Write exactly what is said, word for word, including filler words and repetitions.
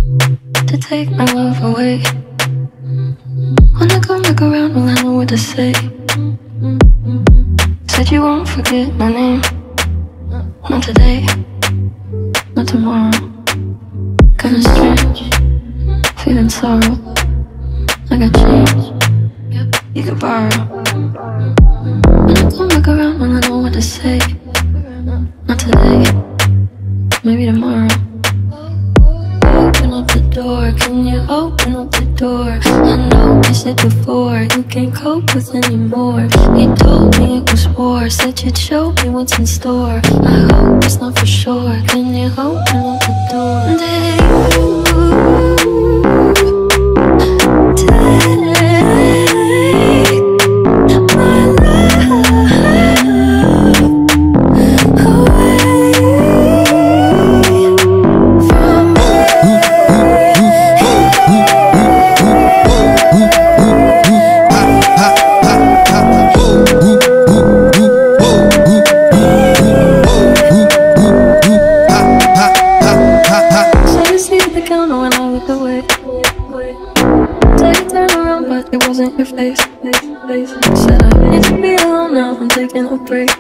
to take my love away. When I come back around, well, I know what to say. Said you won't forget my name. Not today, not tomorrow. Kinda strange, feeling sorrow. I got change, you could borrow. When I come back around, well, I know what to say. Not today, maybe tomorrow. Open up the door, can you open up the door? I know you said before, you can't cope with anymore. You told me it was war, said you'd show me what's in store. I hope it's not for sure, can you open up the door? Did you take my love away from me? So you see the counter when I look away. So you turn around but it wasn't your face. Said I need to be alone now, I'm taking a break.